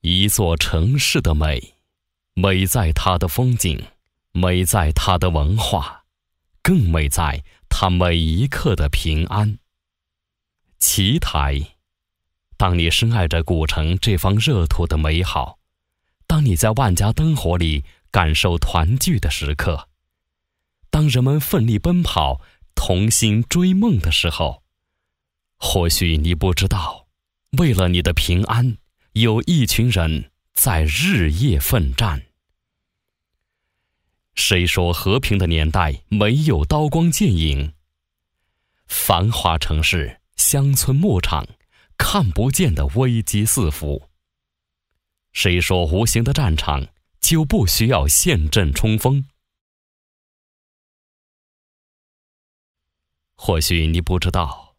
一座城市的美，美在它的风景，美在它的文化，更美在它每一刻的平安。奇台，当你深爱着古城这方热土的美好，当你在万家灯火里感受团聚的时刻，当人们奋力奔跑，同心追梦的时候，或许你不知道，为了你的平安，有一群人在日夜奋战。谁说和平的年代没有刀光剑影？繁华城市，乡村牧场，看不见的危机四伏。谁说无形的战场就不需要陷阵冲锋？或许你不知道，